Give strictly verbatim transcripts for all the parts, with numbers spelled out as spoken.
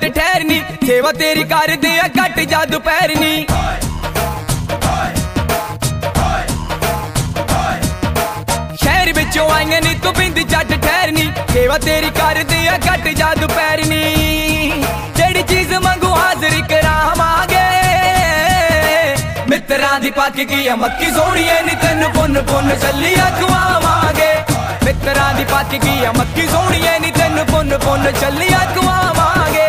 जट ठहरनी सेवा तेरी कर दे घट जा दुपहरनी शहर विचों आईयां नी तू बिंद जट ठहरनी सेवा तेरी कर दे घट जा दुपहरनी जेड़ी चीज मंगू हाजिर करावांगे मित्रां दी पक गई मक्की सोहणीए नी तैनू पुन पुन चलिया खुआवांगे मित्रां दी पक गई मक्की सोहणीए नी तैनू पुन पुन चलिया खुआवांगे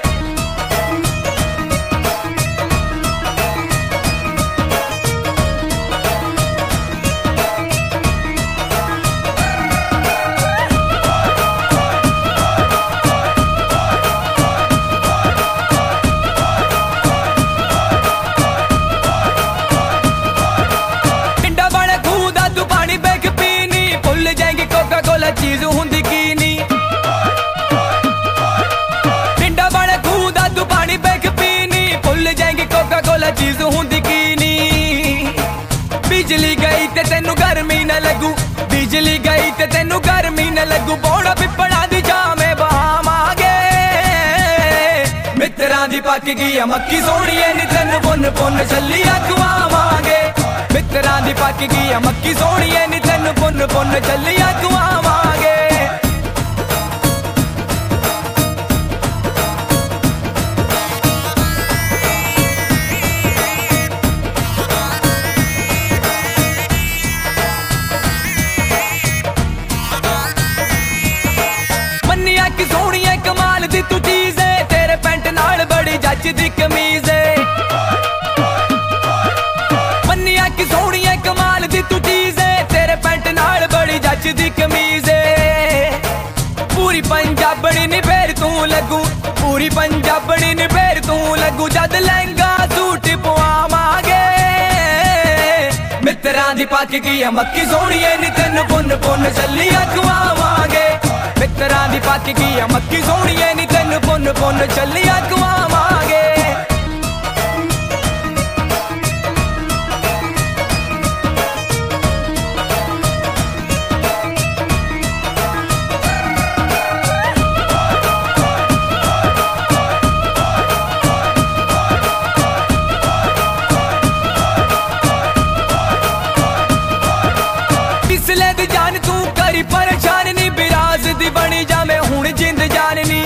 चीज हुंदी की नी पिंडा बने खूह दा तू पानी बैग पीनी भुल जाएंगी कोका कोला चीज हुंदी की नी बिजली गई ते तेनू गर्मी न लगू बिजली गई ते तेनू गर्मी न लगू बौड़ा पिपड़ा दी जामे बहावांगे मित्रां दी पक गई मक्की सोहणीए नी तैनू पुन पुन चलिया खुआवांगे मित्रां दी पक गई मक्की सोहणीए नी तैनू पुन पुन चलिया खुआवांगे मन्निया कि सोहणीए कमाल दी तू चीज है तेरे पैंट नाल बड़ी जचदी कमीज है मन्निया कि सोहणीए कमाल दी तू चीज है तेरे पैंट नाल बड़ी जचदी कमीज है पूरी पंजाबणी नी फेर तू लगू पूरी पंजाबणी नी फेर तू लगू जद लहंगा सूट पवावांगे मित्रां दी पक गई मक्की सोहणीए नी तैनू पुन पुन चलिया खुआवांगे मित्रां दी पक गई मक्की सोहणीए नी तैनू पुन पुन चलिया खुआवांगे इसले दी जान तू करी परेशान नी बिराज दी बनी जा मैं हुण जिंद जाननी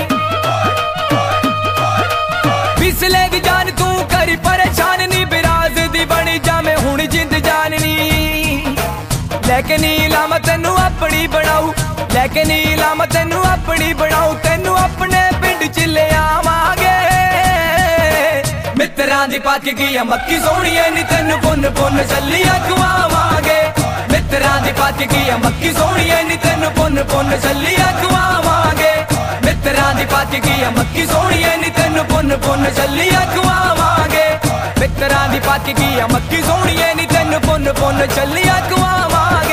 इसले दी जान तू करी परेशान नी बिराज दी बनी जा मैं हुण जिंद जाननी लेके नीला मैं तैनू अपनी बनाऊ लेके नीला मैं तैनू अपनी बनाऊ तैनू अपने पिंड च ले आवांगे मित्रां दी पक गई मक्की सोहणीए नी तैनू पुन पुन चलिया खुआवांगे मित्रां दी पक गई मक्की सोहणीए नी तैनू पुन पुन चलिया खुआवांगे मित्रां दी पक गई मक्की सोहणीए नी तैनू पुन पुन चलिया खुआवांगे मित्रां दी पक गई मक्की सोहणीए नी तैनू पुन पुन चलिया खुआवांगे।